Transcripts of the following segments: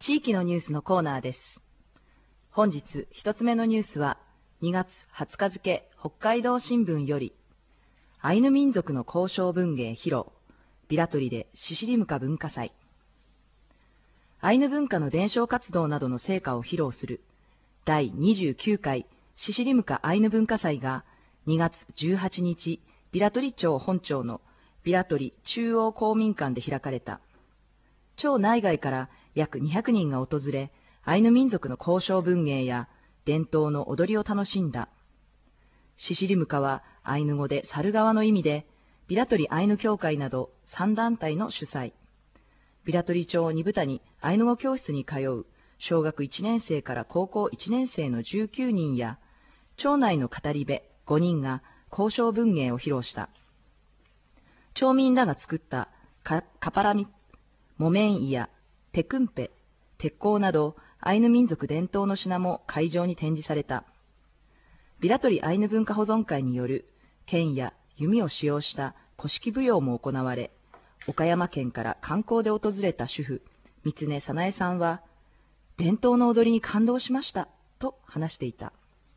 地域のニュースのコーナーです。本日一つ目のニュースは2月20日付北海道新聞より、アイヌ民族の交渉文芸披露、ビラトリでシシリムカ文化祭。アイヌ文化の伝承活動などの成果を披露する第29回シシリムカアイヌ文化祭が2月18日、ビラトリ町本町のビラトリ中央公民館で開かれた。町内外から約200人が訪れ、アイヌ民族の交渉文芸や伝統の踊りを楽しんだ。シシリムカはアイヌ語で猿側の意味で、ビラトリアイヌ協会など3団体の主催。ビラトリ町二部谷アイヌ語教室に通う小学1年生から高校1年生の19人や、町内の語り部5人が交渉文芸を披露した。町民らが作ったカパラミ、木綿衣やテクンペ、鉄鋼などアイヌ民族伝統の品も会場に展示された。ビラトリアイヌ文化保存会による剣や弓を使用した古式舞踊も行われ、岡山県から観光で訪れた主婦、三根早苗さんは、伝統の踊りに感動しましたと話していた。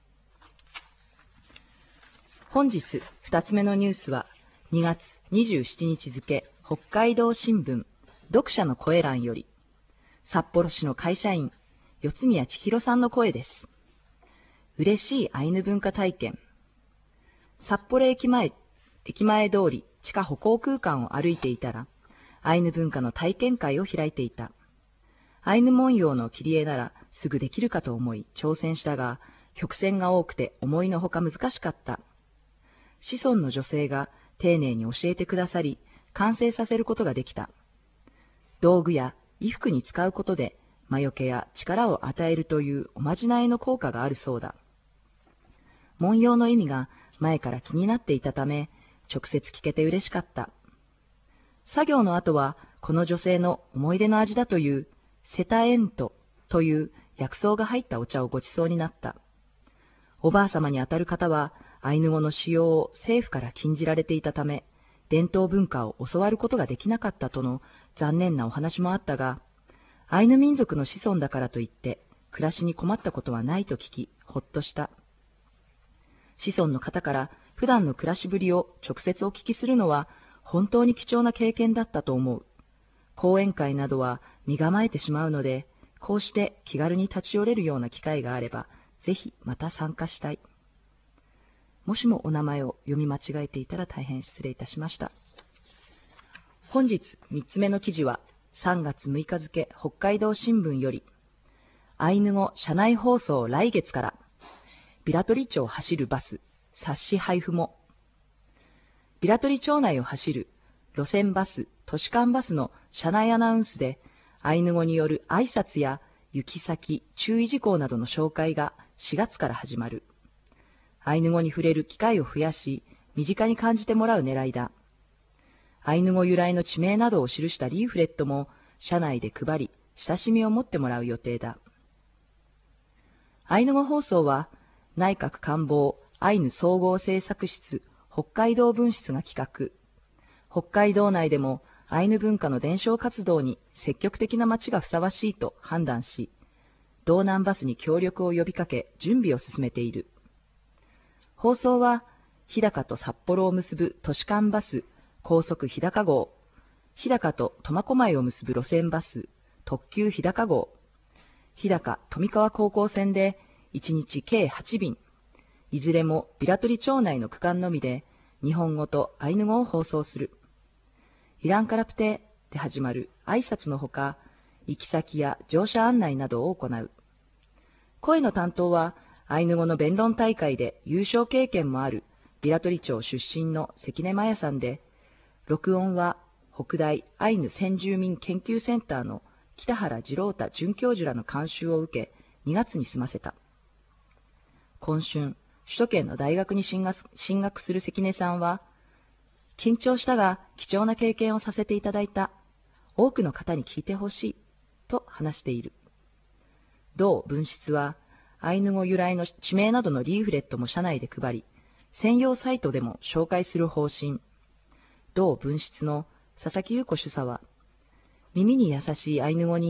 本日2つ目のニュースは、2月27日付北海道新聞読者の声欄より、札幌市の会社員、四宮千尋さんの声です。嬉しいアイヌ文化体験。札幌駅前通り地下歩行空間を歩いていたら、アイヌ文化の体験会を開いていた。アイヌ文様の切り絵ならすぐできるかと思い挑戦したが、曲線が多くて思いのほか難しかった。子孫の女性が丁寧に教えてくださり、完成させることができた。道具や衣服に使うことで魔除けや力を与えるというおまじないの効果があるそうだ。文様の意味が前から気になっていたため、直接聞けて嬉しかった。作業の後は、この女性の思い出の味だというセタエントという薬草が入ったお茶をごちそうになった。おばあさまにあたる方は、アイヌ語の使用を政府から禁じられていたため、伝統文化を教わることができなかったとの残念なお話もあったが、アイヌ民族の子孫だからといって、暮らしに困ったことはないと聞き、ほっとした。子孫の方から普段の暮らしぶりを直接お聞きするのは、本当に貴重な経験だったと思う。講演会などは身構えてしまうので、こうして気軽に立ち寄れるような機会があれば、ぜひまた参加したい。もしもお名前を読み間違えていたら大変失礼いたしました。本日3つ目の記事は3月6日付北海道新聞より、アイヌ語車内放送来月から、ビラトリ町を走るバス、冊子配布も。ビラトリ町内を走る路線バス、都市間バスの車内アナウンスで、アイヌ語による挨拶や行き先、注意事項などの紹介が4月から始まる。アイヌ語に触れる機会を増やし、身近に感じてもらう狙いだ。アイヌ語由来の地名などを記したリーフレットも車内で配り、親しみを持ってもらう予定だ。アイヌ語放送は、内閣官房アイヌ総合政策室北海道分室が企画。北海道内でもアイヌ文化の伝承活動に積極的な町がふさわしいと判断し、道南バスに協力を呼びかけ準備を進めている。放送は、日高と札幌を結ぶ都市間バス、高速日高号、日高と苫小牧を結ぶ路線バス、特急日高号、日高富川高校線で1日計8便、いずれもビラトリ町内の区間のみで日本語とアイヌ語を放送する。イランカラプテで始まる挨拶のほか、行き先や乗車案内などを行う。声の担当は、アイヌ語の弁論大会で優勝経験もあるビラトリ町出身の関根麻也さんで、録音は北大アイヌ先住民研究センターの北原次郎太准教授らの監修を受け、2月に済ませた。今春、首都圏の大学に進学する関根さんは、緊張したが貴重な経験をさせていただいた。多くの方に聞いてほしい。と話している。同文室は、アイヌ語由来の地名などのリーフレットも社内で配り、専用サイトでも紹介する方針。同文室の佐々木優子主査は、耳に優しいアイヌ語に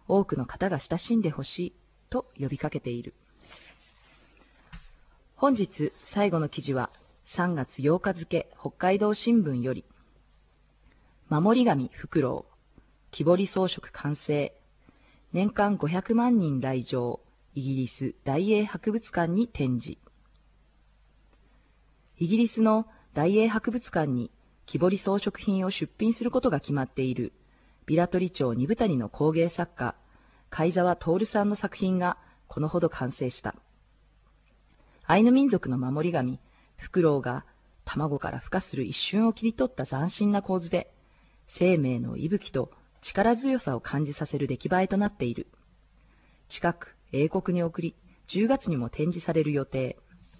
多くの方が親しんでほしいと呼びかけている。本日最後の記事は3月8日付北海道新聞より、守り神フクロウ、木彫り装飾完成、年間500万人来場、イギリス大英博物館に展示。イギリスの大英博物館に木彫り装飾品を出品することが決まっている平取町二部谷の工芸作家、貝澤徹さんの作品がこのほど完成した。アイヌ民族の守り神、フクロウが卵から孵化する一瞬を切り取った斬新な構図で、生命の息吹と力強さを感じさせる出来栄えとなっている。近く英国に送り、10月にも展示される予定。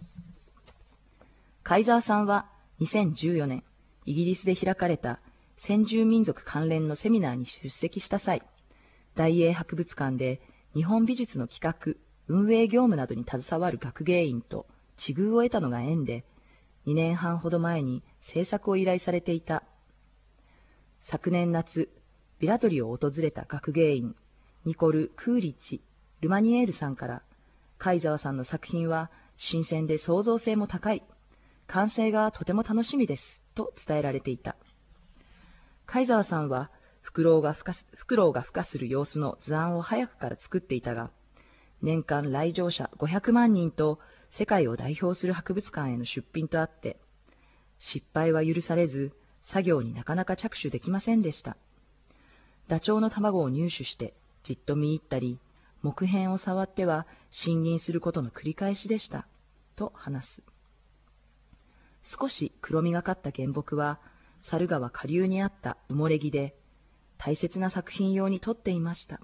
貝澤さんは2014年、イギリスで開かれた先住民族関連のセミナーに出席した際、大英博物館で日本美術の企画、運営業務などに携わる学芸員と知遇を得たのが縁で、2年半ほど前に制作を依頼されていた。昨年夏、ビラトリを訪れた学芸員、ニコル・クーリッチ・ルマニエールさんから、貝澤さんの作品は新鮮で創造性も高い、完成がとても楽しみです、と伝えられていた。貝澤さんは、フクロウが孵化する様子の図案を早くから作っていたが、年間来場者500万人と世界を代表する博物館への出品とあって、失敗は許されず、作業になかなか着手できませんでした。ダチョウの卵を入手してじっと見入ったり、木片を触っては信任することの繰り返しでした、と話す。少し黒みがかった原木は、猿川下流にあった埋もれ木で、大切な作品用に取っていました。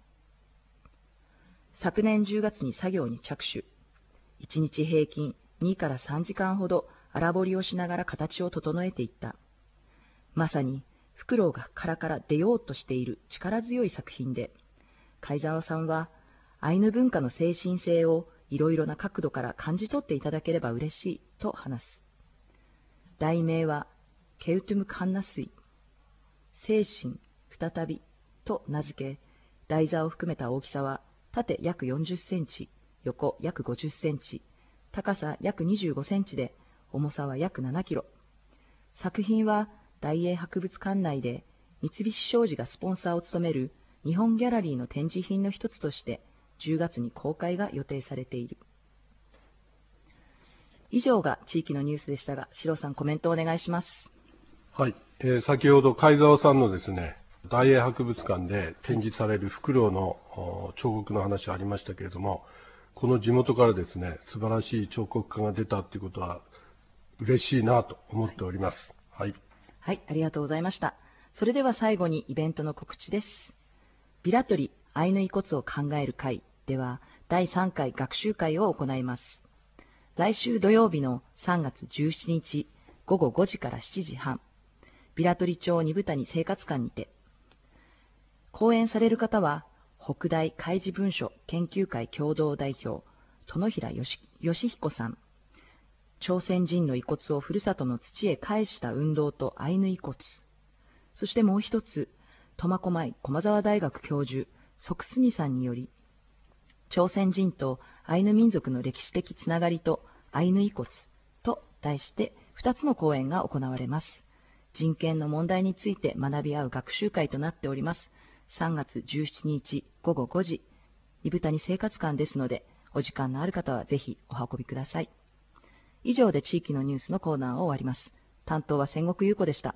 昨年10月に作業に着手。1日平均2から3時間ほど荒彫りをしながら形を整えていった。まさに、フクロウが殻から出ようとしている力強い作品で、貝澤さんは、アイヌ文化の精神性をいろいろな角度から感じ取っていただければ嬉しい、と話す。題名は、ケウトゥムカンナスイ、精神、再び、と名付け、台座を含めた大きさは、縦約40センチ、横約50センチ、高さ約25センチで、重さは約7キロ。作品は、大英博物館内で、三菱商事がスポンサーを務める日本ギャラリーの展示品の一つとして、10月に公開が予定されている。以上が地域のニュースでしたが、シロさんコメントをお願いします。 はい。先ほど貝澤さんのですね、大英博物館で展示されるフクロウの彫刻の話ありましたけれども、この地元からですね、素晴らしい彫刻家が出たということは嬉しいなと思っております。はい。 はい、ありがとうございました。それでは最後にイベントの告知です。ビラトリアイヌ遺骨を考える会では、第3回学習会を行います。来週土曜日の3月17日午後5時から7時半、ビラトリ町二部谷生活館にて、講演される方は、北大開示文書研究会共同代表、殿平義彦さん、朝鮮人の遺骨をふるさとの土へ返した運動とアイヌ遺骨、そしてもう一つ、苫小牧駒沢大学教授、即スニさんにより、朝鮮人とアイヌ民族の歴史的つながりとアイヌ遺骨と題して2つの講演が行われます。人権の問題について学び合う学習会となっております。3月17日午後5時、二部谷生活館ですので、お時間のある方はぜひお運びください。以上で地域のニュースのコーナーを終わります。担当は千石優子でした。